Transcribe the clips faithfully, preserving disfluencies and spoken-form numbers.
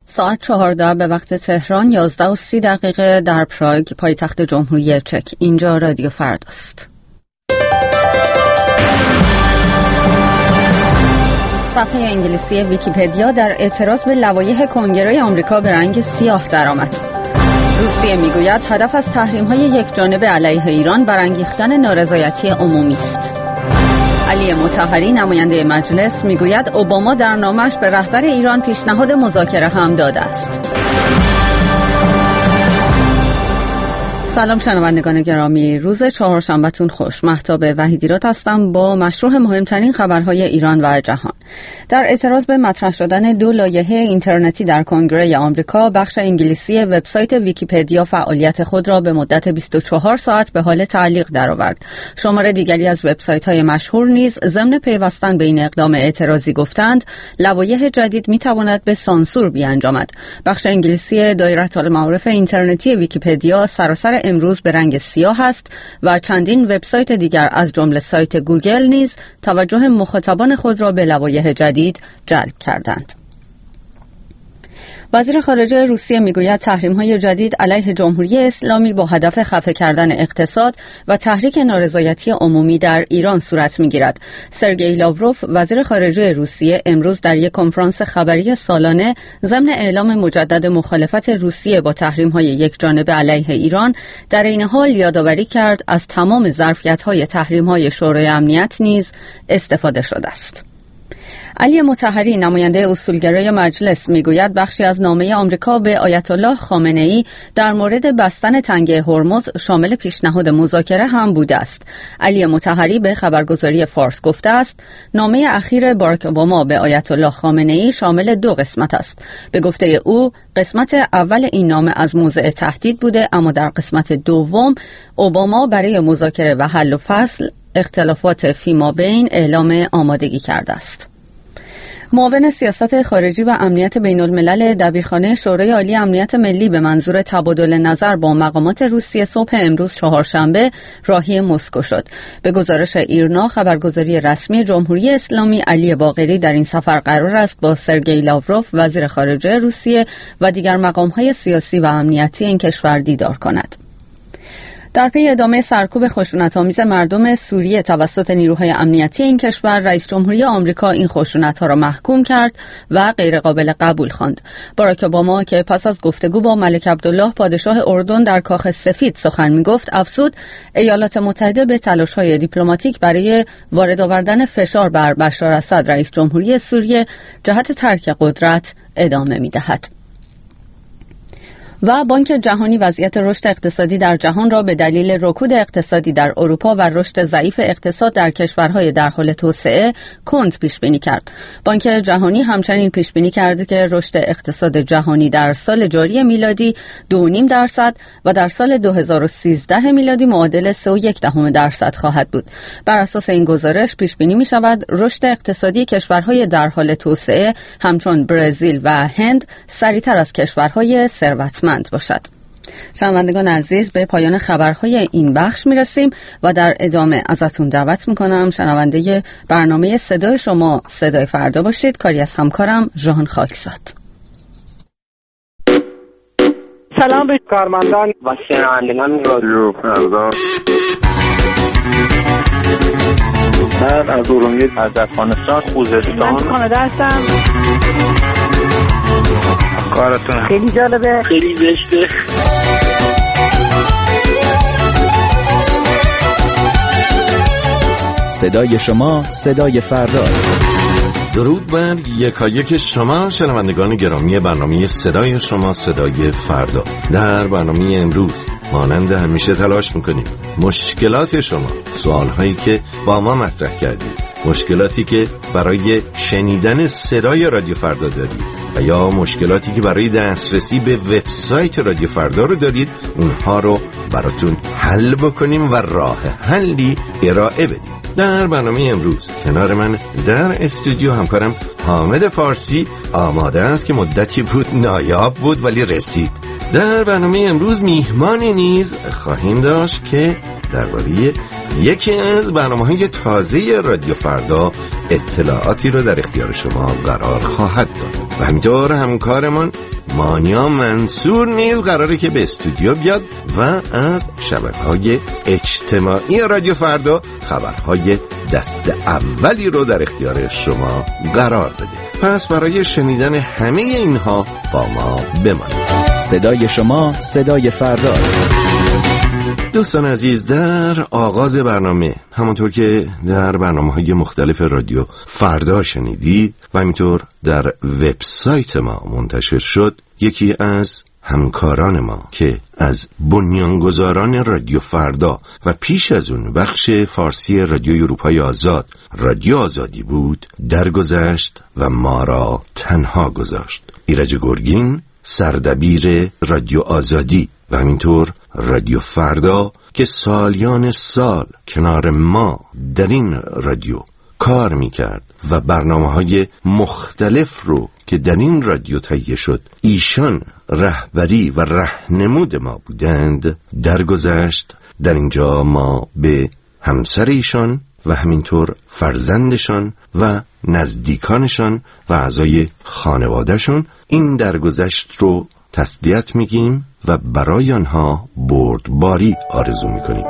ساعت چهارده به وقت تهران، یازده و سی دقیقه در پراگ، پایتخت جمهوری چک. اینجا رادیو فرداست. صفحه انگلیسی ویکی‌پدیا در اعتراض به لوایح کنگره آمریکا به رنگ سیاه درآمد. روسیه میگوید هدف از تحریم‌های یکجانبه علیه ایران برانگیختن نارضایتی عمومی است. علی مطهری نماینده مجلس میگوید اوباما در نامش به رهبر ایران پیشنهاد مذاکره هم داده است. سلام شنوندگان گرامی، روز چهارشنبه‌تون خوش. مهتاب وحیدیراد هستم با مشروع مهمترین خبرهای ایران و جهان. در اعتراض به مطرح شدن دو لایحه اینترنتی در کنگره آمریکا، بخش انگلیسی وبسایت ویکی‌پدیا فعالیت خود را به مدت بیست و چهار ساعت به حال تعلیق درآورد. شمار دیگری از وبسایت‌های مشهور نیز ضمن پیوستن به این اقدام اعتراضی گفتند لوایح جدید می‌تواند به سانسور بیانجامد. بخش انگلیسی دایره‌المعارف اینترنتی ویکی‌پدیا سراسر امروز به رنگ سیاه است و چندین وبسایت دیگر از جمله سایت گوگل نیز توجه مخاطبان خود را به لوایح جدید جلب کردند. وزیر خارجه روسیه میگوید تحریم‌های جدید علیه جمهوری اسلامی با هدف خفه کردن اقتصاد و تحریک نارضایتی عمومی در ایران صورت میگیرد. سرگئی لاوروف وزیر خارجه روسیه امروز در یک کنفرانس خبری سالانه ضمن اعلام مجدد مخالفت روسیه با تحریم‌های یکجانبه علیه ایران در این حال یادآوری کرد از تمام ظرفیت‌های تحریم‌های شورای امنیت نیز استفاده شده است. علی مطهری نماینده اصولگرای مجلس میگوید بخشی از نامه آمریکا به آیت الله خامنه‌ای در مورد بستن تنگه هرمز شامل پیشنهاد مذاکره هم بوده است. علی مطهری به خبرگزاری فارس گفته است نامه اخیر باراک اوباما به آیت الله خامنه‌ای شامل دو قسمت است. به گفته او قسمت اول این نامه از موضع تهدید بوده، اما در قسمت دوم اوباما برای مذاکره و حل و فصل اختلافات فیمابین اعلام آمادگی کرده است. معاون سیاست خارجی و امنیت بین الملل دبیرخانه شورای عالی امنیت ملی به منظور تبادل نظر با مقامات روسیه صبح امروز چهارشنبه راهی مسکو شد. به گزارش ایرنا خبرگزاری رسمی جمهوری اسلامی، علی باقری در این سفر قرار است با سرگئی لاوروف وزیر خارجه روسیه و دیگر مقام‌های سیاسی و امنیتی این کشور دیدار کند. در پی ادامه سرکوب خشونت‌آمیز مردم سوریه توسط نیروهای امنیتی این کشور، رئیس جمهوری آمریکا این خشونت‌ها را محکوم کرد و غیرقابل قبول خواند. باراک اوباما که پس از گفتگو با ملک عبدالله پادشاه اردن در کاخ سفید سخن می‌گفت، افزود ایالات متحده به تلاش‌های دیپلماتیک برای وارد آوردن فشار بر بشار اسد رئیس جمهوری سوریه جهت ترک قدرت ادامه می‌دهد. و بانک جهانی وضعیت رشد اقتصادی در جهان را به دلیل رکود اقتصادی در اروپا و رشد ضعیف اقتصاد در کشورهای در حال توسعه کند پیش بینی کرد. بانک جهانی همچنین پیش بینی کرده که رشد اقتصاد جهانی در سال جاری میلادی دو و نیم درصد و در سال دو هزار و سیزده میلادی معادل سه و یک دهم درصد خواهد بود. بر اساس این گزارش پیش بینی می شود رشد اقتصادی کشورهای در حال توسعه همچون برزیل و هند سریعتر از کشورهای ثروتمند باشد. شنوندگان عزیز، به پایان خبرهای این بخش میرسیم و در ادامه ازتون دعوت میکنم شنونده برنامه صدای شما صدای فردا باشید. کاری از همکارم ژان خاکزاد. سلام به کارمندان و شنوندگان رادیو فردا. من از ارومیه از افغانستان خوزستان من کانادا هستم. کارتون خیلی جالبه، خیلی زشته. صدای شما صدای فرداست. درود بر یکایک شما شنوندگان گرامی برنامه صدای شما صدای فردا. در برنامه امروز مانند همیشه تلاش میکنیم مشکلات شما، سوالهایی که با ما مطرح کردید، مشکلاتی که برای شنیدن صدای رادیو فردا دارید و یا مشکلاتی که برای دسترسی به وبسایت رادیو فردا رو دارید، اونها رو براتون حل بکنیم و راه حلی ارائه بدیم. در برنامه امروز کنار من در استودیو همکارم حامد فارسی آماده است که مدتی بود نایاب بود ولی رسید. در برنامه امروز میهمانی نیز خواهیم داشت که درباره یکی از برنامه‌های تازه رادیو فردا اطلاعاتی رو در اختیار شما قرار خواهد داد. و همینطور همکارمان مانیا منصور نیز قراره که به استودیو بیاد و از شبکه‌های اجتماعی رادیو فردا خبرهای دست اولی رو در اختیار شما قرار بده. پس برای شنیدن همه اینها با ما بمانید. صدای شما صدای فرداست. دوستان عزیز، در آغاز برنامه همونطور که در برنامه‌های مختلف رادیو فردا شنیدید و همینطور در وبسایت ما منتشر شد، یکی از همکاران ما که از بنیانگذاران رادیو فردا و پیش از اون بخش فارسی رادیو اروپای آزاد، رادیو آزادی بود، درگذشت و ما را تنها گذاشت. ایرج گرگین، سردبیر رادیو آزادی و همینطور رادیو فردا که سالیان سال کنار ما در این رادیو کار میکرد و برنامه‌های مختلف رو که در این رادیو تهیه شد ایشان رهبری و راهنمود ما بودند، درگذشت. در اینجا ما به همسر ایشان و همینطور فرزندشان و نزدیکانشان و اعضای خانوادهشون این درگذشت رو تسلیت میگیم و برای آنها بردباری آرزو میکنیم.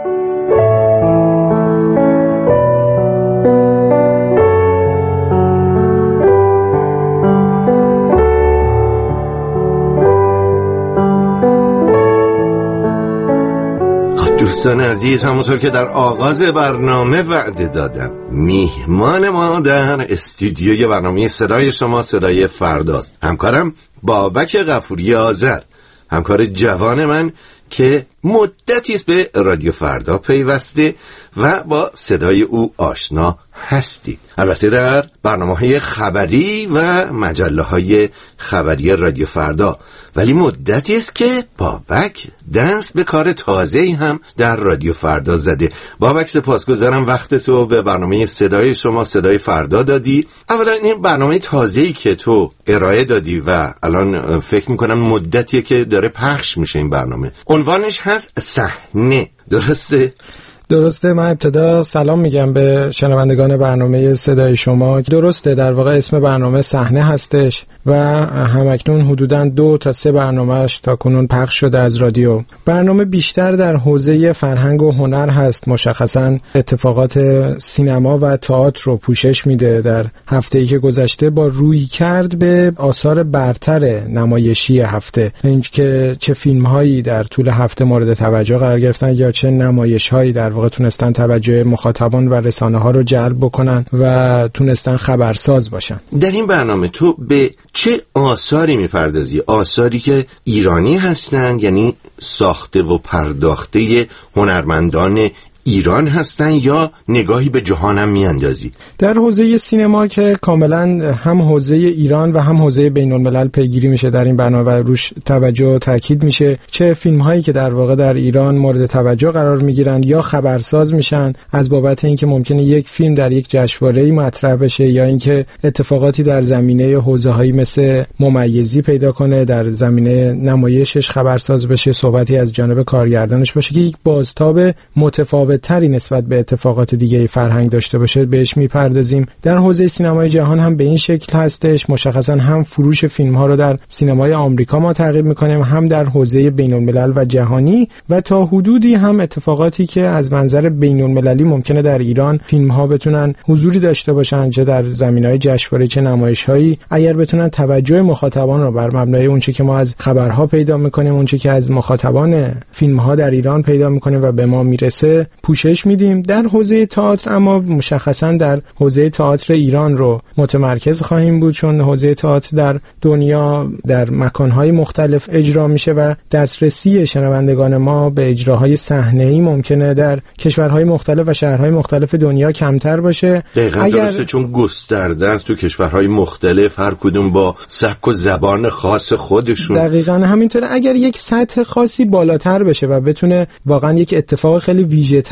دوستان عزیز، همونطور که در آغاز برنامه وعده دادم، میهمان ما در استودیوی برنامه صدای شما صدای فرداست. همکارم بابک غفوری آذر، همکار جوان من که مدتی است به رادیو فردا پیوسته و با صدای او آشنا هستی. البته در برنامه‌های خبری و مجله‌های خبری رادیو فردا، ولی مدتی است که بابک دست به کار تازه‌ای هم در رادیو فردا زده. بابک، سپاسگزارم وقت تو به برنامه صدای شما صدای فردا دادی. اولا این برنامه تازه‌ای که تو ارائه دادی و الان فکر می‌کنم مدتیه که داره پخش میشه این برنامه، عنوانش هست صحنه، درسته؟ درسته. من ابتدا سلام میگم به شنوندگان برنامه صدای شما. درسته، در واقع اسم برنامه صحنه هستش و همکنون حدوداً دو تا سه برنامهش تا کنون پخش شده از رادیو. برنامه بیشتر در حوزه فرهنگ و هنر هست، مشخصاً اتفاقات سینما و تئاتر رو پوشش میده. در هفته‌ای که گذشته با روی کرد به آثار برتر نمایشی هفته، اینکه چه فیلم‌هایی در طول هفته مورد توجه قرار گرفتن یا چه نمایش‌هایی در واقع تونستن توجه مخاطبان و رسانه‌ها رو جلب بکنن و تونستن خبرساز باشن. در این برنامه تو به چه آثاری میپردازی؟ آثاری که ایرانی هستند، یعنی ساخته و پرداخته هنرمندان ایران هستن، یا نگاهی به جهان هم میاندازی؟ در حوزه سینما که کاملا هم حوزه ایران و هم حوزه بین الملل پیگیری میشه در این برنامه و روش توجه و تاکید میشه، چه فیلم هایی که در واقع در ایران مورد توجه قرار میگیرن یا خبرساز میشن از بابت اینکه ممکنه یک فیلم در یک جشنواره‌ای مطرح بشه یا اینکه اتفاقاتی در زمینه حوزه‌هایی مثل ممیزی پیدا کنه، در زمینه نمایشش خبرساز بشه، صحبتی از جانب کارگردانش باشه که یک بازتاب متفاوت تری نسبت به اتفاقات دیگه فرهنگ داشته باشه، بهش میپردازیم. در حوزه سینمای جهان هم به این شکل هستش، مشخصا هم فروش فیلم ها رو در سینمای آمریکا ما تعقیب میکنیم، هم در حوزه بین الملل و جهانی و تا حدودی هم اتفاقاتی که از منظر بین المللی ممکنه در ایران فیلم ها بتونن حضوری داشته باشن، چه در زمینه‌های جشنواره چه نمایش‌هایی، اگر بتونن توجه مخاطبان رو بر مبنای اون چه که ما از خبرها پیدا میکنیم، اون چه که از مخاطبان فیلم ها در ایران پیدا میکنیم و به ما میرسه پوشش میدیم. در حوزه تئاتر اما مشخصا در حوزه تئاتر ایران رو متمرکز خواهیم بود، چون حوزه تئاتر در دنیا در مکانهای مختلف اجرا میشه و دسترسی شنوندگان ما به اجراهای صحنه‌ای ممکنه در کشورهای مختلف و شهرهای مختلف دنیا کمتر باشه. دقیقاً اگر... درسته، چون گسترده است تو کشورهای مختلف، هر کدوم با سبک و زبان خاص خودشون. دقیقاً همینطوره. اگر یک سطح خاصی بالاتر بشه و بتونه واقعا یک اتفاق خیلی ویژه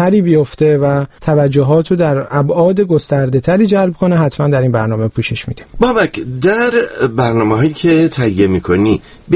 تری بیفته و توجهات رو در ابعاد گسترده تری جلب کنه، حتما در این برنامه پوشش میدیم. بابک، در برنامه‌هایی که تهیه می‌کنی به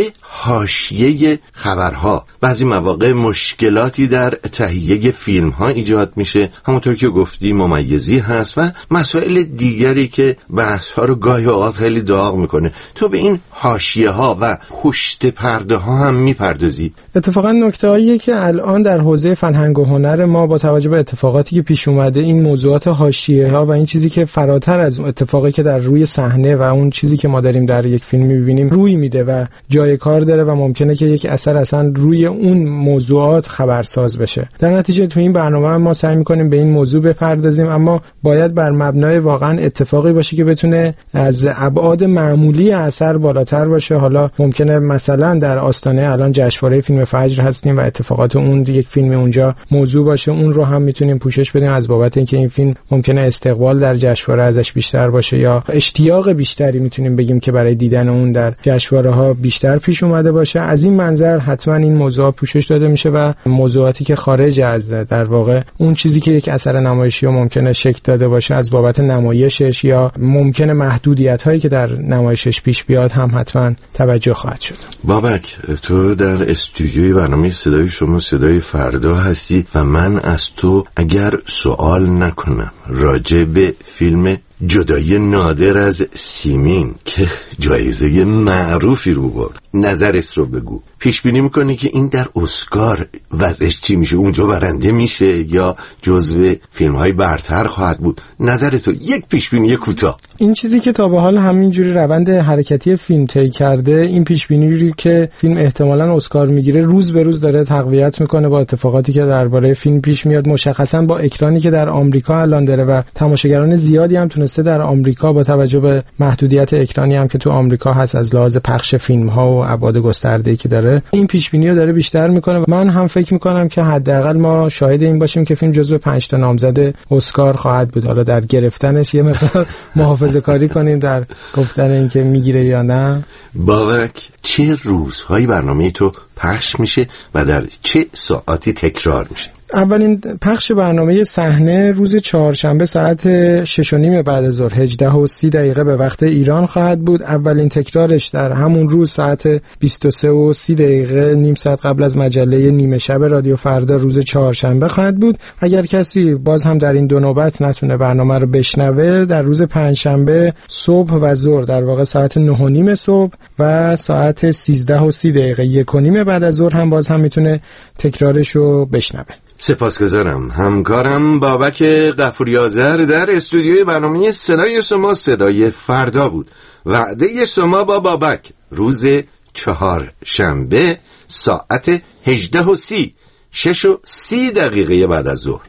حاشیه خبرها بعضی مواقع مشکلاتی در تهیه فیلم‌ها ایجاد میشه، همونطور که گفتی ممیزی هست و مسائل دیگری که بحث‌ها رو گاهی اوقات خیلی داغ میکنه. تو به این حاشیه‌ها و پشت پرده ها هم میپردازی؟ اتفاقا نکته‌ایه که الان در حوزه فرهنگ و هنر ما با توجه به اتفاقاتی که پیش اومده، این موضوعات حاشیه‌ها و این چیزی که فراتر از اتفاقی که در روی صحنه و اون چیزی که ما داریم در یک فیلم می‌بینیم روی میده و جای کار داره و ممکنه که یک اثر اصلا روی اون موضوعات خبرساز بشه. در نتیجه تو این برنامه ما سعی می‌کنیم به این موضوع بپردازیم، اما باید بر مبنای واقعا اتفاقی باشه که بتونه از ابعاد معمولی اثر بالاتر باشه. حالا ممکنه مثلا در آستانه الان جشنواره فیلم فجر هستیم و اتفاقات اون یک فیلم اونجا موضوع باشه، اون رو هم میتونیم پوشش بدیم از بابت اینکه این فیلم ممکنه استقبال در جشنواره ازش بیشتر باشه یا اشتیاق بیشتری میتونیم بگیم که برای دیدن اون در جشنواره ها بیشتر پیش اومده باشه. از این منظر حتما این موضوعات پوشش داده میشه و موضوعاتی که خارج از در واقع اون چیزی که یک اثر نمایشی ممکنه شکل داده باشه از بابت نمایشش یا ممکنه محدودیت هایی که در نمایشش پیش بیاد هم حتما توجه خواهد شد. بابک، تو در استودیوی برنامه صدای شما صدای فردا هستی و من از تو اگر سوال نکنم راجع به فیلم جدایی نادر از سیمین که جایزه معروفی رو برد، نظرت رو بگو. پیش بینی میکنی که این در اسکار وضعش چی میشه؟ اونجا برنده میشه یا جزو فیلم های برتر خواهد بود؟ نظرت رو یک پیش بینی کوتاه. این چیزی که تا به حال همینجوری روند حرکتی فیلم طی کرده، این پیش بینی که فیلم احتمالاً اسکار میگیره روز به روز داره تقویت میکنه با اتفاقاتی که درباره فیلم پیش میاد، مشخصاً با اکرانی که در آمریکا الان داره و تماشاگران زیادی هم تونسته در آمریکا با توجه به محدودیت اکرانی هم که تو آمریکا هست از لحاظ پخش فیلم ها و ابعاد گسترده‌ای که داره، این پیش بینی رو داره بیشتر میکنه. من هم فکر میکنم که حداقل ما شاهد این باشیم که فیلم جزو پنج تا نامزد اسکار خواهد بود. حالا در گرفتنش یه مقدار محافظه‌کاری کنیم در گفتن اینکه میگیره یا نه. بابک، چه روزهایی برنامه تو پخش میشه و در چه ساعتی تکرار میشه؟ اولین پخش برنامه صحنه روز چهارشنبه ساعت شش و نیم بعد از ظهر هجده و سی دقیقه به وقت ایران خواهد بود. اولین تکرارش در همون روز ساعت بیست و سه و سی دقیقه نیم ساعت قبل از مجله نیمه شب رادیو فردا روز چهارشنبه خواهد بود. اگر کسی باز هم در این دو نوبت نتونه برنامه رو بشنوه، در روز پنجشنبه صبح و ظهر در واقع ساعت نه و نیم صبح و ساعت سیزده و سی دقیقه یک و نیم بعد از ظهر هم باز هم میتونه تکرارش رو بشنوه. سپاسگزارم. همکارم بابک غفوری آذر در استودیوی برنامه صدای شما صدای فردا بود. وعده شما با بابک روز چهار شنبه ساعت هجده و سی شش و سی دقیقه بعد از ظهر.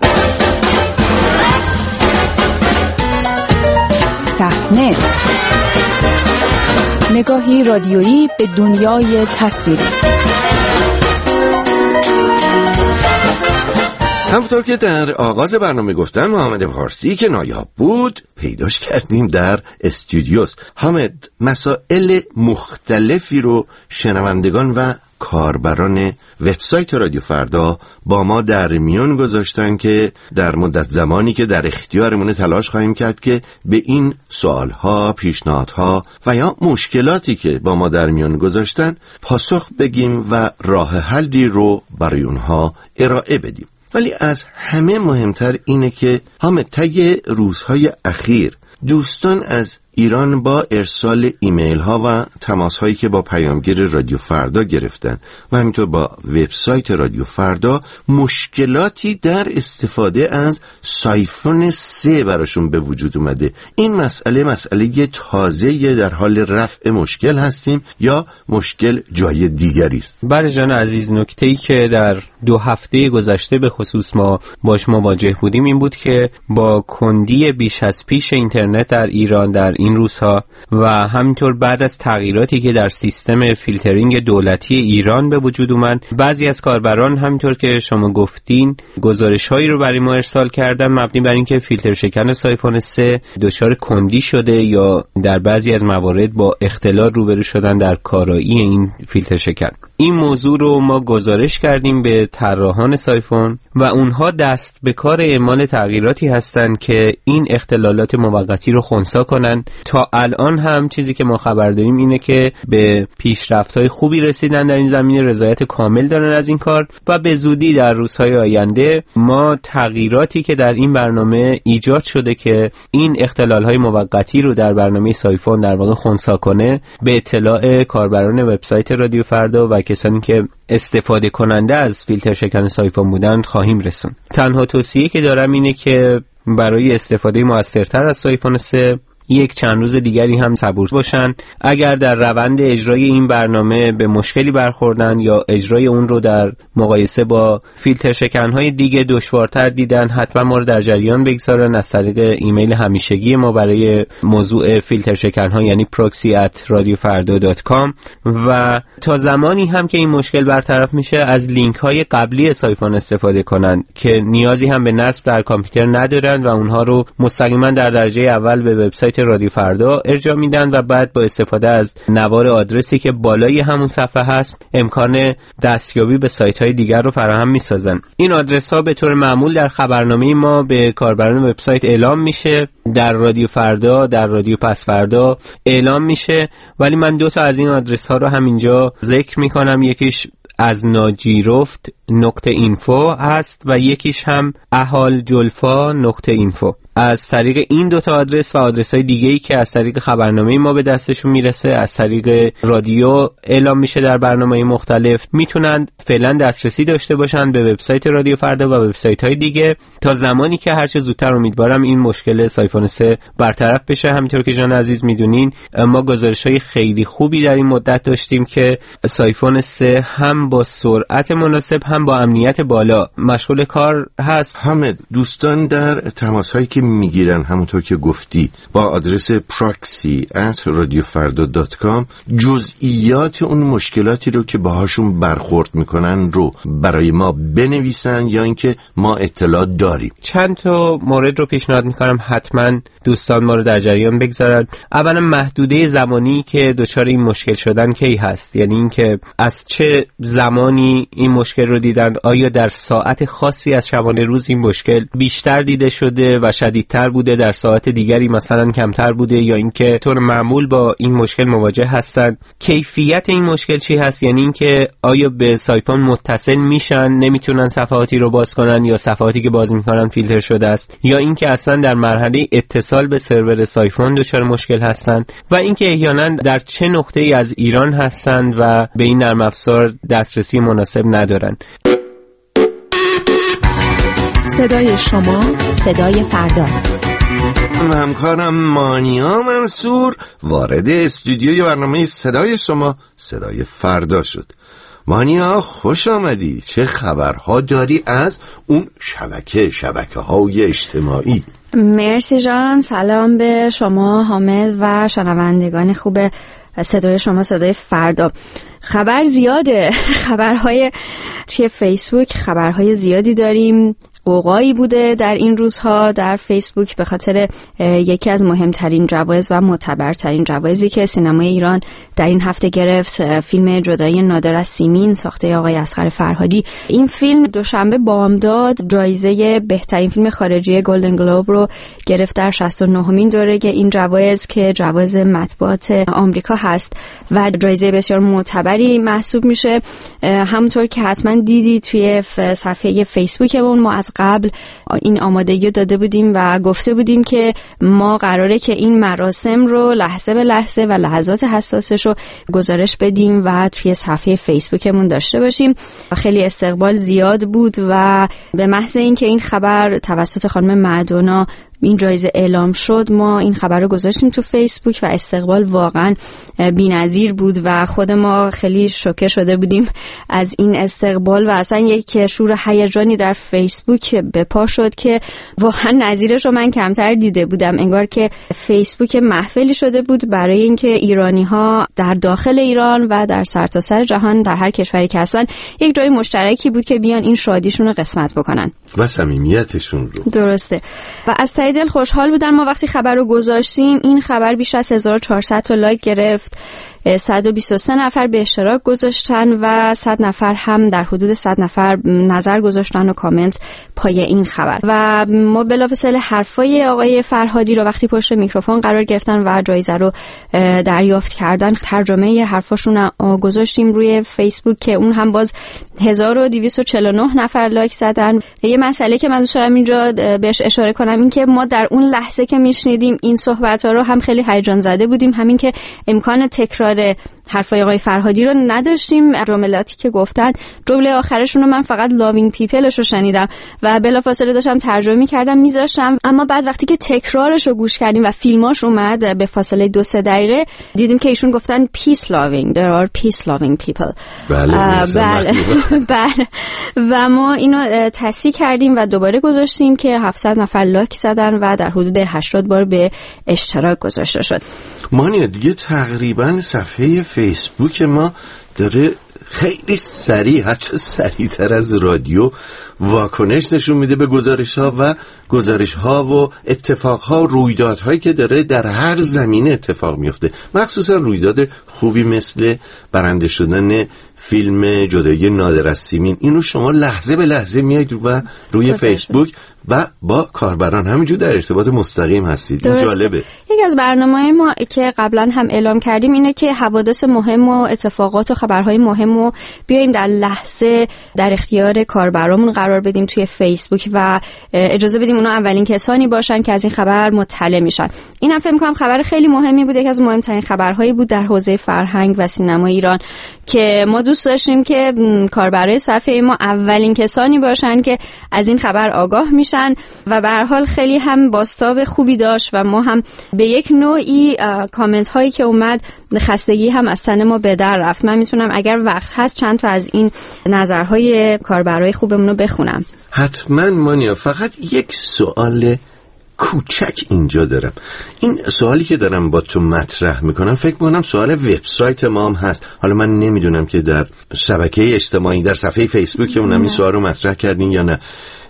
صحنه، نگاهی رادیویی به دنیای تصویری. همونطور که در آغاز برنامه گفتم، حامد پارسی که نایاب بود پیداش کردیم در استودیوس. حامد، مسائل مختلفی رو شنوندگان و کاربران وبسایت رادیو فردا با ما در میان گذاشتن که در مدت زمانی که در اختیارمون تلاش خواهیم کرد که به این سوالها، پیشنهادها و یا مشکلاتی که با ما در میان گذاشتن پاسخ بگیم و راه حلی رو برای اونها ارائه بدیم. ولی از همه مهمتر اینه که همه طی روزهای اخیر دوستان از ایران با ارسال ایمیل ها و تماس هایی که با پیامگیر رادیو فردا گرفتن و همینطور با وبسایت رادیو فردا مشکلاتی در استفاده از سایفون سه براشون به وجود اومده. این مسئله مسئله تازه در حال رفع مشکل هستیم یا مشکل جای دیگری است؟ بله جان عزیز، نکته‌ای که در دو هفته گذشته به خصوص ما باش مواجه بودیم این بود که با کندی بیش از پیش اینترنت در ایران در این روزها و همینطور بعد از تغییراتی که در سیستم فیلترینگ دولتی ایران به وجود اومد، بعضی از کاربران همینطور که شما گفتین گزارش‌هایی رو برای ما ارسال کردن مبنی بر اینکه فیلتر شکن سایفون سه دچار کندی شده یا در بعضی از موارد با اختلال روبرو شدن در کارایی این فیلتر شکن. این موضوع رو ما گزارش کردیم به طراحان سایفون و اونها دست به کار اعمال تغییراتی هستند که این اختلالات موقتی رو خنثی کنن. تا الان هم چیزی که ما خبر داریم اینه که به پیشرفت‌های خوبی رسیدن در این زمینه، رضایت کامل دارن از این کار و به زودی در روزهای آینده ما تغییراتی که در این برنامه ایجاد شده که این اختلال‌های موقتی رو در برنامه سایفون در واقع خنثی کنه به اطلاع کاربران وبسایت رادیو فردا و کسانی که استفاده کننده از فیلتر شکن سایفون بودند خواهیم رسون. تنها توصیه که دارم اینه که برای استفاده موثرتر از سایفون سه یک چند روز دیگری هم صبور باشن. اگر در روند اجرای این برنامه به مشکلی برخوردن یا اجرای اون رو در مقایسه با فیلتر شکن‌های دیگه دشوارتر دیدن، حتما ما رو در جریان بگذارن از طریق ایمیل همیشگی ما برای موضوع فیلتر شکن‌ها یعنی proxy at radiofarda dot com و تا زمانی هم که این مشکل برطرف میشه از لینک‌های قبلی سایفون استفاده کنن که نیازی هم به نصب در کامپیوتر ندارن و اونها رو مستقیما در درجه اول به وبسایت رادیو فردا ارجاع میدن و بعد با استفاده از نوار آدرسی که بالای همون صفحه هست امکان دستیابی به سایت های دیگر رو فراهم میسازن. این آدرس ها به طور معمول در خبرنامه ما به کاربران وبسایت اعلام میشه، در رادیو فردا، در رادیو پس فردا اعلام میشه، ولی من دو تا از این آدرس ها رو هم اینجا ذکر میکنم. یکیش از ناجیرفت نقطه اینفو هست و یکیش هم احال جلفا نقطه اینفو. از طریق این دوتا آدرس و آدرس های دیگه ای که از طریق خبرنامه ما به دستشون میرسه، از طریق رادیو اعلام میشه در برنامه مختلف، میتونن فعلا دسترسی داشته باشن به وبسایت رادیو فردا و وبسایت های دیگه تا زمانی که هرچه زودتر امیدوارم این مشکل سایفون سه برطرف بشه. همینطور که جان عزیز میدونین ما گزارش های خیلی خوبی در این مدت داشتیم که سایفون سه هم با سرعت مناسب هم با امنیت بالا مشغول کار هست. حامد، دوستان در تماس هایی که میگیرن همونطور که گفتی با آدرس proxy at radiofarda dot com جزئیات اون مشکلاتی رو که باهاشون برخورد میکنن رو برای ما بنویسن یا اینکه ما اطلاع داریم. چند تا مورد رو پیشنهاد میکنم حتما دوستان ما رو در جریان بگذارن. اولا محدوده زمانی که دچار این مشکل شدن کی هست، یعنی اینکه از چه زمانی این مشکل رو دیدن، آیا در ساعت خاصی از شبانه روز این مشکل بیشتر دیده شده و شدیدتر بوده، در ساعت دیگری مثلا کمتر بوده، یا اینکه طور معمول با این مشکل مواجه هستن. کیفیت این مشکل چی هست، یعنی اینکه آیا به سایفون متصل میشن نمیتونن صفحاتی رو باز کنن یا صفحاتی که باز میکنن فیلتر شده است، یا اینکه اصلا در مرحله اتصال به سرور سایفون دچار مشکل هستن، و اینکه احیانا در چه نقطه‌ای از ایران هستند و به این نرم افزار دسترسی مناسب ندارن. صدای شما صدای فرداست. همکارم مانیا منصور وارد استودیوی برنامه صدای شما صدای فردا شد. مانیا خوش آمدی. چه خبرها داری از اون شبکه شبکه های اجتماعی؟ مرسی جان. سلام به شما حامد و شنوندگان خوب صدای شما صدای فردا. خبر زیاده، خبرهای توی فیسبوک خبرهای زیادی داریم. قوقایی بوده در این روزها در فیسبوک به خاطر یکی از مهمترین جوایز و معتبرترین جوایزی که سینمای ایران در این هفته گرفت، فیلم جدایی نادر از سیمین ساخته آقای اصغر فرهادی. این فیلم دوشنبه بامداد جایزه بهترین فیلم خارجی گلدن گلوب رو گرفت در شصت و نهمین دوره این جوایز که جوایز مطبوعات آمریکا هست و جایزه بسیار معتبری محسوب میشه. همونطور که حتما دیدی توی صفحه فیسبوکمون ما از قبل این آمادگی داده بودیم و گفته بودیم که ما قراره که این مراسم رو لحظه به لحظه و لحظات حساسش رو گزارش بدیم و توی صفحه فیسبوکمون داشته باشیم. خیلی استقبال زیاد بود و به محض اینکه این خبر توسط خانم مادونا این جایزه اعلام شد ما این خبر رو گذاشتیم تو فیسبوک و استقبال واقعا بی‌نظیر بود و خود ما خیلی شوکه شده بودیم از این استقبال و اصلا یک شور هیجانی در فیسبوک به پا شد که واقعا نظیرش رو من کمتر دیده بودم. انگار که فیسبوک محفلی شده بود برای اینکه ایرانی‌ها در داخل ایران و در سرتاسر جهان در هر کشوری که هستن یک جای مشترکی بود که بیان این شادیشون رو قسمت بکنن و صمیمیتشون رو. درسته. و از ته دل خوشحال بودن. ما وقتی خبر رو گذاشتیم این خبر بیش از هزار و چهارصد تا لایک گرفت. صد و بیست و سه نفر به اشتراک گذاشتن و صد نفر هم در حدود صد نفر نظر گذاشتن و کامنت پای این خبر. و ما بلافاصله حرفای آقای فرهادی رو وقتی پشت میکروفون قرار گرفتن و جایزه رو دریافت کردن، ترجمه حرفاشون گذاشتیم روی فیسبوک که اون هم باز هزار و دویست و چهل و نه نفر لایک زدن. یه مسئله که من دوست دارم اینجا بهش اشاره کنم این که ما در اون لحظه که میشنیدیم این صحبت‌ها رو هم خیلی هیجان زده بودیم، همین که امکان تکرار حرفای آقای فرهادی رو نداشتیم. جملاتی که گفتن، جمله آخرشون رو من فقط لاوینگ پیپلش رو شنیدم و بلافاصله داشتم ترجمه می‌کردم میذاشتم، اما بعد وقتی که تکرارش رو گوش کردیم و فیلماش اومد به فاصله دو سه دقیقه دیدیم که ایشون گفتن peace loving there are peace loving people. بله بله بله و ما اینو تصحیح کردیم و دوباره گذاشتیم که هفتصد نفر لایک زدن و در حدود هشتاد بار به اشتراک گذاشته شد. مانیا دیگه تقریبا صفحه فیسبوک ما داره خیلی سریع، حتی سریعتر از رادیو واکنش نشون میده به گزارش ها و گزارش ها و اتفاق ها و رویداد هایی که داره در هر زمینه اتفاق میفته، مخصوصا رویداد خوبی مثل برنده شدن فیلم جدایی نادر از سیمین. اینو شما لحظه به لحظه میاید و روی فیسبوک و با کاربران همینجور در ارتباط مستقیم هستید. این جالبه. یکی از برنامه‌های ما که قبلا هم اعلام کردیم اینه که حوادث مهم و اتفاقات و خبرهای مهم رو بیایم در لحظه در اختیار کاربرامون قرار بدیم توی فیسبوک و اجازه بدیم اونا اولین کسانی باشن که از این خبر مطلع میشن. اینم فکر می‌کنم خبر خیلی مهمی بود، یکی از مهمترین خبرهایی بود در حوزه فرهنگ و سینما ایران که ما دوست داشتیم که کاربرای صفحه ما اولین کسانی باشن که از این خبر آگاه میشن و به هر حال خیلی هم بازتاب خوبی داشت و ما هم به یک نوعی کامنت هایی که اومد خستگی هم از تن ما به در رفت. من میتونم اگر وقت هست چند تا از این نظرهای کاربرای خوبمون رو بخونم. حتما مانیا، فقط یک سوال کوچک اینجا دارم. این سوالی که دارم با تو مطرح میکنم فکر میکنم سوال وبسایت ما هم هست. حالا من نمیدونم که در شبکه اجتماعی در صفحه فیسبوک اونم این سوال رو مطرح کردین یا نه.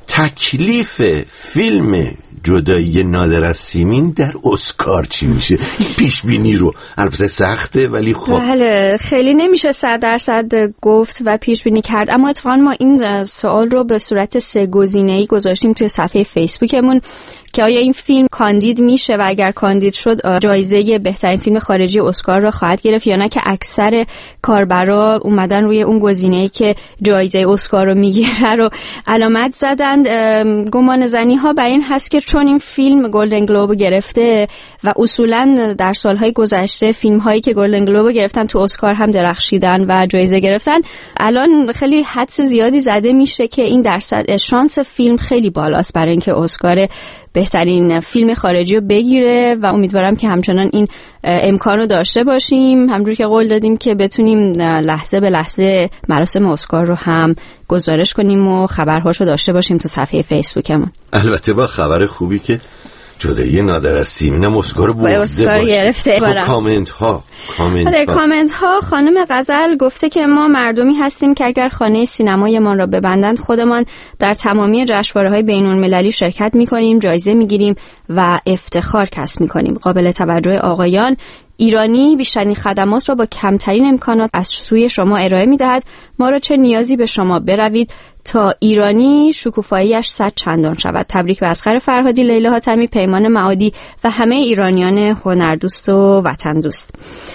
تکلیف فیلم جدایی نادر از سیمین در اسکار چی میشه؟ این پیش بینی رو البته سخته ولی خب بله خیلی نمیشه صد درصد گفت و پیش بینی کرد، اما اتفاقا ما این سوال رو به صورت سه گزینه‌ای گذاشتیم توی صفحه فیسبوکمون که آیا این فیلم کاندید میشه و اگر کاندید شد جایزه بهترین فیلم خارجی اسکار را خواهد گرفت یا نه، که اکثر کاربرا اومدن روی اون گزینه‌ای که جایزه اسکار رو میگیره رو علامت زدن. گمان زنی ها بر این هست که چون این فیلم گلدن گلوب گرفته و اصولا در سالهای گذشته فیلم هایی که گلدن گلوب گرفتن تو اسکار هم درخشیدن و جایزه گرفتن، الان خیلی حدس زیادی زده میشه که این درصد شانس فیلم خیلی بالاست برای اینکه اسکار بهترین فیلم خارجی رو بگیره و امیدوارم که همچنان این امکان رو داشته باشیم، همونجور که قول دادیم که بتونیم لحظه به لحظه مراسم اسکار رو هم گزارش کنیم و خبرهاشو داشته باشیم تو صفحه فیسبوکمون. البته با خبر خوبی که جدایی نادر از سیمین هم اسکار برده باشه. کامنت ها کامنت ها کامنت ها خانم غزل گفته که ما مردمی هستیم که اگر خانه سینمایمان را ببندند خودمان در تمامی جشنواره‌های بین‌المللی شرکت می‌کنیم، جایزه می‌گیریم و افتخار کسب می‌کنیم. قابل توجه آقایان، ایرانی بیشترین خدمات را با کمترین امکانات از سوی شما ارائه می‌دهد. ما را چه نیازی به شما بروید تا ایرانی شکوفاییش صد چندان شود. تبریک به اصغر فرهادی، لیلا حاتمی، پیمان معادی و همه ایرانیان هنردوست و وطن دوست.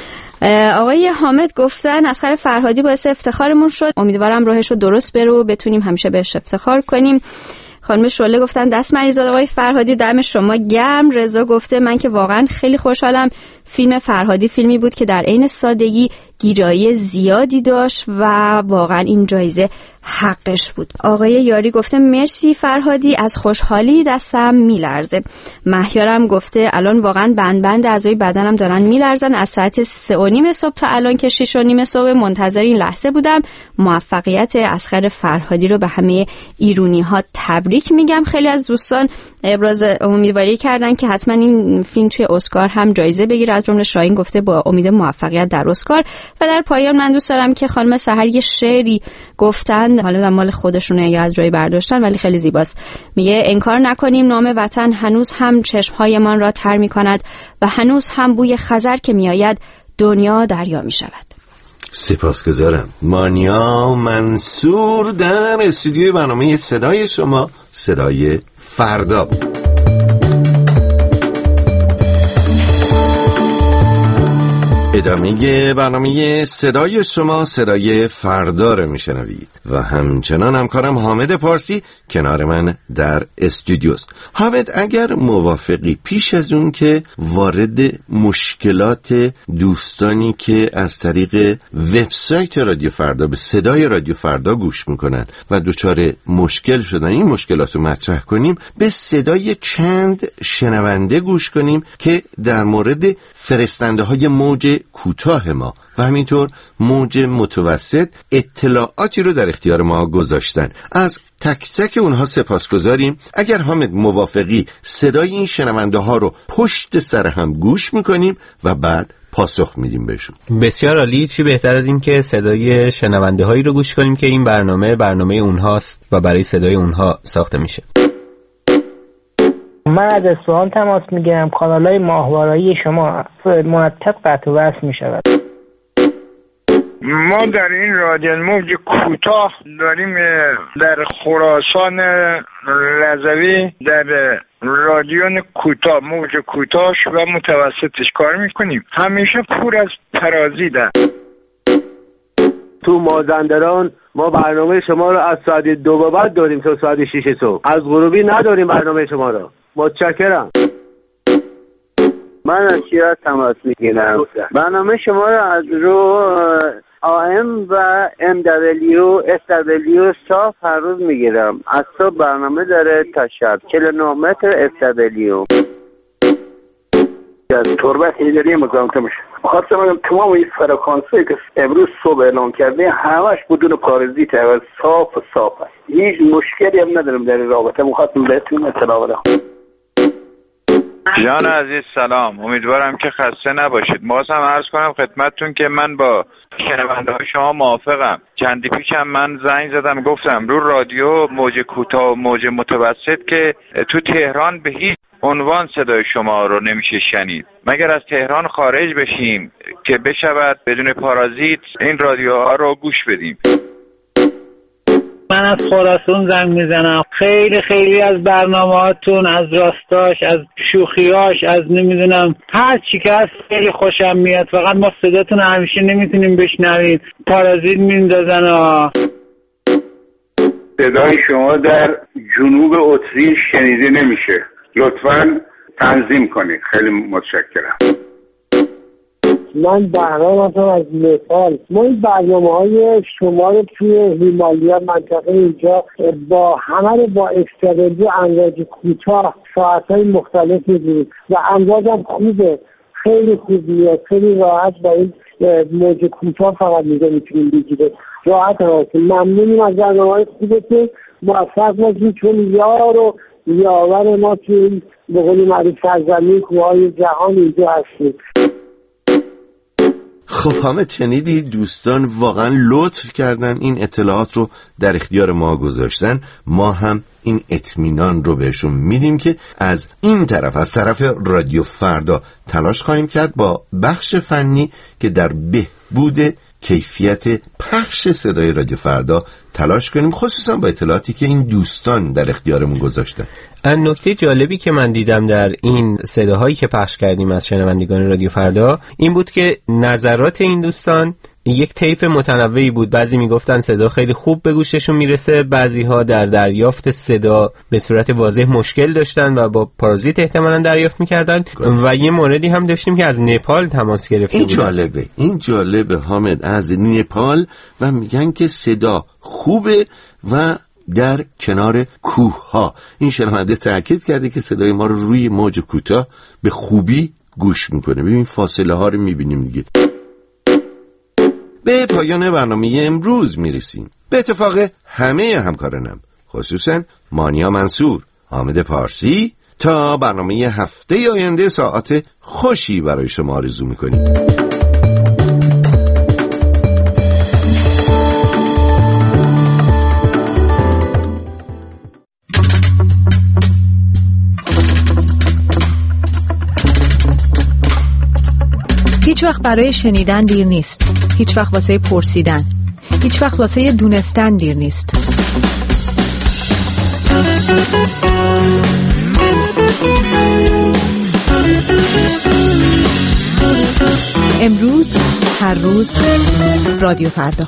آقای حامد گفتن اصغر فرهادی باعث افتخارمون شد، امیدوارم راهش رو درست بره و بتونیم همیشه بهش افتخار کنیم. خانم شعله گفتن دست مریزاد آقای فرهادی، دم شما گرم. رضا گفته من که واقعا خیلی خوشحالم، فیلم فرهادی فیلمی بود که در عین سادگی گیرایی زیادی داشت و واقعا این جایزه حقش بود. آقای یاری گفته مرسی فرهادی، از خوشحالی دستم میلرزه. مهیارم گفته الان واقعا بند بند اعضای بدنم دارن میلرزن، از ساعت سه و نیم صبح تا الان که شش و نیم صبح منتظر این لحظه بودم. موفقیت اصغر فرهادی رو به همه ایرانی ها تبریک میگم. خیلی از دوستان ابراز امیدواری کردن که حتما این فیلم توی اسکار هم جایزه بگیره، از جمله شاهین گفته با امید موفقیت در اسکار. و در پایان من دوست دارم که خانم سحر یه شعری گفتن، حالا مال خودشونه یا از جایی برداشتن ولی خیلی زیباست. میگه انکار نکنیم نام وطن هنوز هم چشمهایمان را تر می‌کند و هنوز هم بوی خزر که میآید دنیا دریا می شود. سپاسگزارم. مانیا منصور در استودیوی برنامه صدای شما صدای فردا. ادامه برنامه صدای شما صدای فردا رو میشنوید و همچنان همکارم حامد پارسی کنار من در استودیوست. حامد، اگر موافقی پیش از اون که وارد مشکلات دوستانی که از طریق وبسایت رادیو فردا به صدای رادیو فردا گوش میکنن و دچار مشکل شدن این مشکلات رو مطرح کنیم، به صدای چند شنونده گوش کنیم که در مورد فرستنده های موج کوتاه ما و همینطور موج متوسط اطلاعاتی رو در اختیار ما گذاشتن. از تک تک اونها سپاسگزاریم. اگر حامد موافقی صدای این شنونده ها رو پشت سر هم گوش میکنیم و بعد پاسخ میدیم بهشون. بسیار عالی. چی بهتر از این که صدای شنونده هایی رو گوش کنیم که این برنامه برنامه اونهاست و برای صدای اونها ساخته میشه. من از اصفهان تماس میگیرم. کانال‌های ماهواره‌ای شما مرتب قطع و وصل میشود. ما در این رادیو موج کوتاه داریم در خراسان رضوی در رادیون کوتاه موج کوتاهش و متوسطش کار میکنیم. همیشه پر از پرازیدن. تو مازندران ما برنامه شما رو از ساعت دو به بعد داریم تا ساعت شیش صبح. از غروبی نداریم برنامه شما رو. متشکرم. من از شیراز تماس میگیرم. برنامه شما رو از رو آم و ام دبلیو اس دبلیو صاف هر روز میگیرم. از صبح برنامه داره تا شب. چهل و نه متر اس دبلیو. از تربت هیدری مزاحمت میشه. خواستم بگم تمام این فرکانسایی که امروز صبح اعلام کرده همش بدون پارازیت و صاف و صاف است. هیچ مشکلی هم ندارم در این رابطه. می‌خواستم بهتون اطلاع بدم. جان عزیز سلام. امیدوارم که خسته نباشید. می‌خواستم عرض کنم خدمتتون که من با شنونده‌های شما موافقم. چندی پیشم من زنگ زدم گفتم رو رادیو موج کوتاه و موج متوسط که تو تهران به هیچ عنوان صدای شما رو نمیشه شنید مگر از تهران خارج بشیم که بشود بدون پارازیت این رادیوها رو گوش بدیم. من از خراسان زنگ میزنم. خیلی خیلی از برنامه‌هاتون، از راستاش، از شوخیاش، از نمیدونم هر چی که هست خیلی خوشم میاد. فقط ما صداتون همیشه نمیتونیم بشنویم. پارازیت میندازن ها. صدای شما در جنوب اتریش شنیده نمیشه. لطفاً تنظیم کنید. خیلی متشکرم. من بهرام هستم از نپال. ما این برنامه‌های شما رو توی هیمالیا منطقه اینجا با همه رو با اکسترنجی امواج کوتاه ساعت‌های مختلف می‌گیریم و امواج هم خوبه، خیلی خوبیه، خیلی راحت با این موج کوتاه فقط میگه میتونیم بگیره. راحت راحت. ممنونیم از برنامه‌های خوبتون. موفق باشید چون یار و یاور ما توی این به قول معروف سرزمین کوههای جهان اینجا هستیم. خب حامد، شنیدی دوستان واقعا لطف کردن این اطلاعات رو در اختیار ما گذاشتن. ما هم این اطمینان رو بهشون میدیم که از این طرف از طرف رادیو فردا تلاش خواهیم کرد با بخش فنی که در بهبود کیفیت پخش صدای رادیو فردا تلاش کنیم، خصوصا با اطلاعاتی که این دوستان در اختیارمون گذاشتن. نکته جالبی که من دیدم در این صداهایی که پخش کردیم از شنوندگان رادیو فردا این بود که نظرات این دوستان یک طیف متنوعی بود. بعضی میگفتن صدا خیلی خوب به گوششون میرسه، بعضی ها در دریافت صدا به صورت واضح مشکل داشتن و با پارازیت احتمالاً دریافت میکردن و یه موردی هم داشتیم که از نپال تماس گرفته این بود. جالبه این جالبه حامد، از نپال و میگن که صدا خوبه و در کنار کوه ها. این شنونده تاکید کرده که صدای ما رو روی موج کوتاه به خوبی گوش میکنه. ببین فاصله ها رو میبینیم دیگه. به پایان برنامه امروز میرسیم. به اتفاق همه همکارانم، خصوصا مانیا منصور، حامد پارسی، تا برنامه هفته آینده ساعت خوشی برای شما آرزو میکنیم. هیچ وقت برای شنیدن دیر نیست، هیچ وقت واسه پرسیدن، هیچ وقت واسه دونستن دیر نیست. امروز، هر روز، رادیو فردا.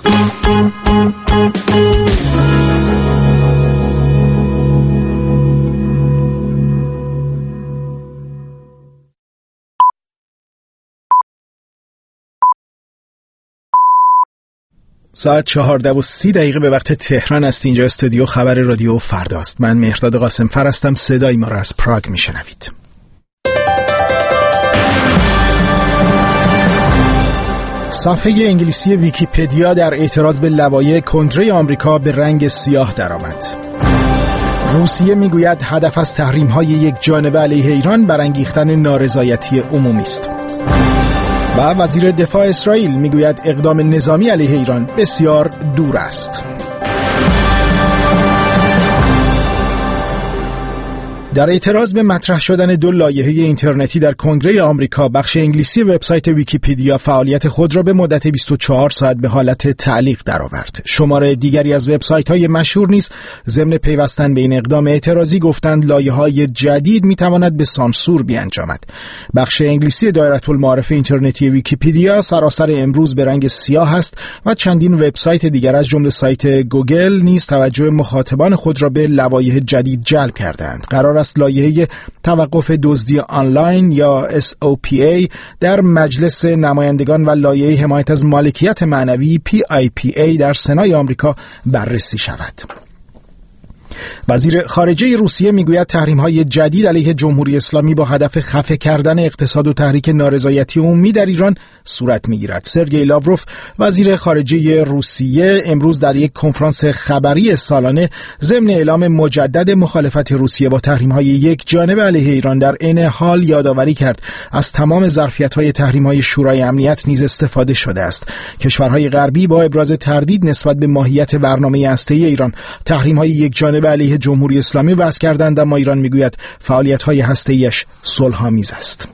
ساعت چهارده و سی دقیقه به وقت تهران است. اینجا استودیو خبر رادیو فرداست. من مهرداد قاسم فر هستم. صدای ما را از پراگ میشنوید. صفحه انگلیسی ویکی‌پدیا در اعتراض به لوایح کنگره آمریکا به رنگ سیاه درآمد. روسیه میگوید هدف از تحریم‌های یک جانبه علیه ایران برانگیختن نارضایتی عمومی است. و وزیر دفاع اسرائیل میگوید اقدام نظامی علیه ایران بسیار دور است. در اعتراض به مطرح شدن دو لایحه اینترنتی در کنگره آمریکا، بخش انگلیسی وبسایت ویکی‌پدیا فعالیت خود را به مدت بیست و چهار ساعت به حالت تعلیق درآورد. شماره دیگری از وبسایت‌های مشهور نیز ضمن پیوستن به این اقدام اعتراضی گفتند لایحه‌های جدید می‌تواند به سانسور بیانجامد. بخش انگلیسی دایره‌المعارف اینترنتی ویکی‌پدیا سراسر امروز به رنگ سیاه است و چندین وبسایت دیگر از جمله سایت گوگل نیز توجه مخاطبان خود را به لوایح جدید جلب کردند. قرار لایحه توقف دزدی آنلاین یا اس او پی ای در مجلس نمایندگان و لایحه حمایت از مالکیت معنوی پی آی پی ای در سنای آمریکا بررسی شود. وزیر خارجه روسیه میگوید تحریم‌های جدید علیه جمهوری اسلامی با هدف خفه کردن اقتصاد و تحریک نارضایتی عمومی در ایران صورت میگیرد. سرگئی لاوروف وزیر خارجه روسیه امروز در یک کنفرانس خبری سالانه ضمن اعلام مجدد مخالفت روسیه با تحریم‌های یک جانبه علیه ایران در عین حال یادآوری کرد از تمام ظرفیت‌های تحریم‌های شورای امنیت نیز استفاده شده است. کشورهای غربی با ابراز تردید نسبت به ماهیت برنامه هسته‌ای ایران تحریم‌های یک جانبه علیه جمهوری اسلامی وضع کردند، اما ایران میگوید فعالیت‌های هسته‌ایش صلح‌آمیز است.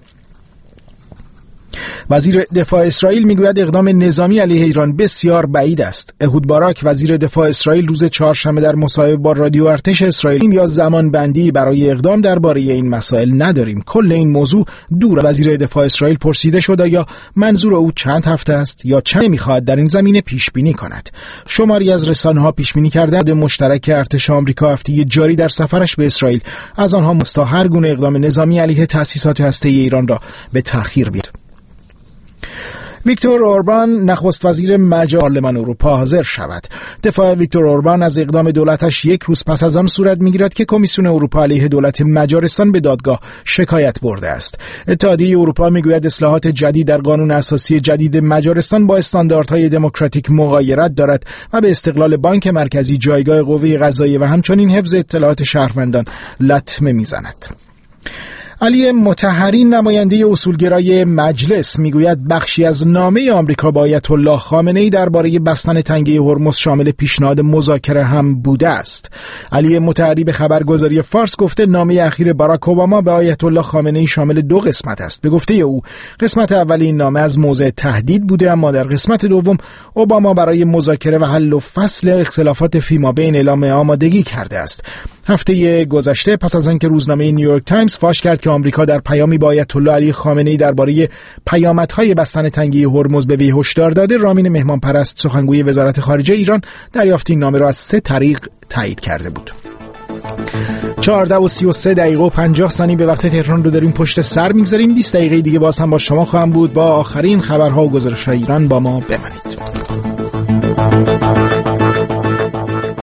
وزیر دفاع اسرائیل میگوید اقدام نظامی علیه ایران بسیار بعید است. اهود باراک وزیر دفاع اسرائیل روز چهارشنبه در مصاحبه با رادیو ارتش اسرائیل یا زمان بندی برای اقدام درباره این مسائل نداریم. کل این موضوع دور. وزیر دفاع اسرائیل پرسیده شد یا منظور او چند هفته است یا چند میخواهد در این زمینه پیش بینی کند. شماری از رسانه‌ها پیش بینی کردند مشترک ارتش آمریکا هفته جاری در سفرش به اسرائیل از آنها مستا هر گونه اقدام نظامی علیه تأسیسات هسته‌ای ایران را به تأخیر بیاورد. ویکتور اوربان نخست وزیر مجار پارلمان اروپا حاضر شود. دفاع ویکتور اوربان از اقدام دولتش یک روز پس از آن صورت میگیرد که کمیسیون اروپا علیه دولت مجارستان به دادگاه شکایت برده است. اتحادیه اروپا میگوید اصلاحات جدید در قانون اساسی جدید مجارستان با استانداردهای دموکراتیک مغایرت دارد و به استقلال بانک مرکزی، جایگاه قوه قضاییه و همچنین حفظ اطلاعات شهروندان لطمه میزند. علی مطهری نماینده اصولگرای مجلس میگوید بخشی از نامه آمریکا با آیت الله خامنه‌ای درباره بستن تنگه هرمز شامل پیشنهاد مذاکره هم بوده است. علی مطهری به خبرگزاری فارس گفته نامه اخیر باراک اوباما به آیت الله خامنه‌ای شامل دو قسمت است. به گفته او قسمت اول این نامه از موضع تهدید بوده، اما در قسمت دوم اوباما برای مذاکره و حل و فصل اختلافات فیمابین اعلام آمادگی کرده است. هفته گذشته پس از آنکه روزنامه نیویورک تایمز فاش کرد که آمریکا در پیامی با آیت الله علی خامنه‌ای درباره پیامدهای بستن تنگه هرمز به وی هشدار داده، رامین مهمانپرست سخنگوی وزارت خارجه ایران دریافت این نامه را از سه طریق تایید کرده بود. چهارده و سی و سه دقیقه و پنجاه ثانیه به وقت تهران رو داریم پشت سر میگذاریم. بیست دقیقه دیگه باز هم با شما خواهم بود با آخرین خبرها و گزارش‌های ایران. با ما بمانید.